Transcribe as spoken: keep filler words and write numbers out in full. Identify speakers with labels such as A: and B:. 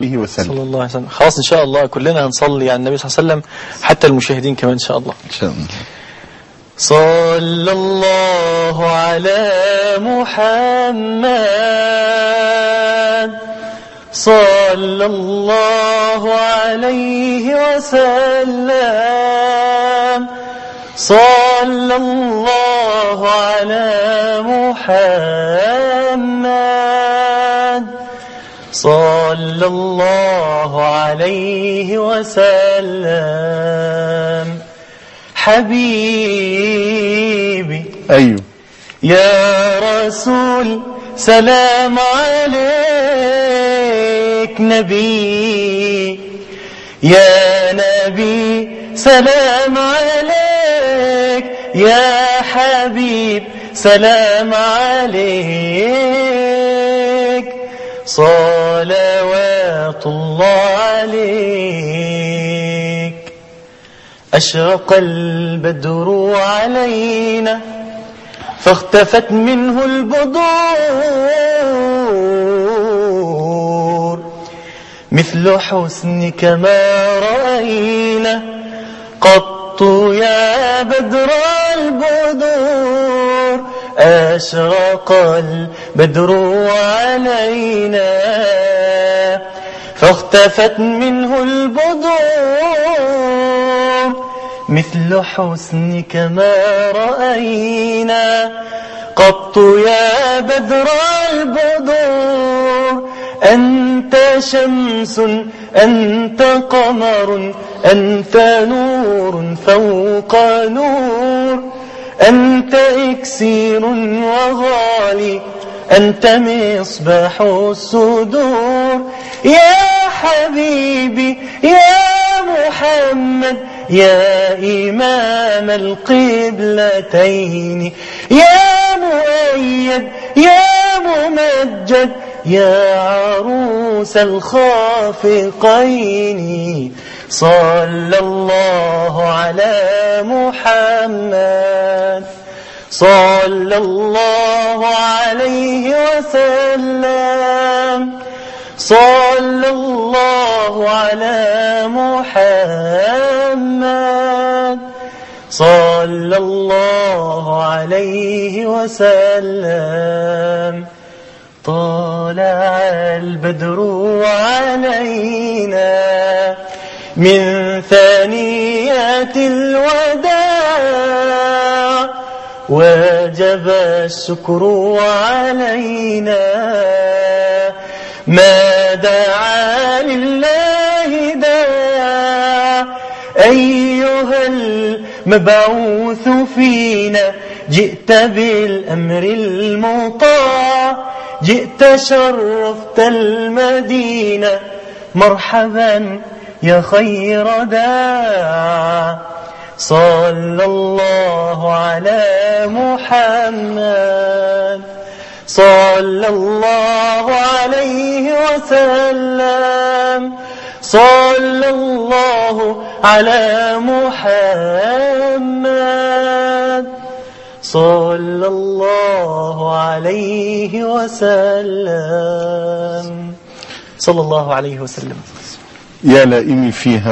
A: وسلم.
B: صلى الله عليه وسلم. خلاص إن شاء الله كلنا هنصلي على النبي صلى الله عليه وسلم، حتى المشاهدين كمان إن شاء الله.
A: إن شاء الله.
B: صلى الله على محمد صلى الله عليه وسلم. صلى الله على محمد صلى الله عليه وسلم. حبيبي
A: أيوه
B: يا رسول سلام عليك. نبي يا نبي سلام عليك. يا حبيب سلام عليك. صلوات الله عليك. أشرق البدر علينا فاختفت منه البدور، مثل حسنك ما رأينا قط يا بدر البدور. أشرق البدر علينا فاختفت منه البدور، مثل حسنك ما رأينا قط يا بدر البدور. أنت شمس أنت قمر أنت نور فوق نور. أنت إكسير وغالي أنت مصباح الصدور. يا حبيبي يا محمد يا إمام القبلتين، يا مؤيد يا ممجد يا عروس الخافقين. صلى الله على محمد صلى الله عليه وسلم. صلى الله على محمد صلى الله عليه وسلم. طلع البدر علينا من ثنيات الوداع وجب الشكر علينا. ما دعا لله داع أيها المبعوث فينا. جئت بالأمر المطاع جئت شرفت المدينة. مرحبا يا خير داع. صلى الله على محمد صلى الله عليه وسلم. صلى الله على محمد صلى الله عليه وسلم. صلى الله عليه وسلم.
A: يا لائمي فيها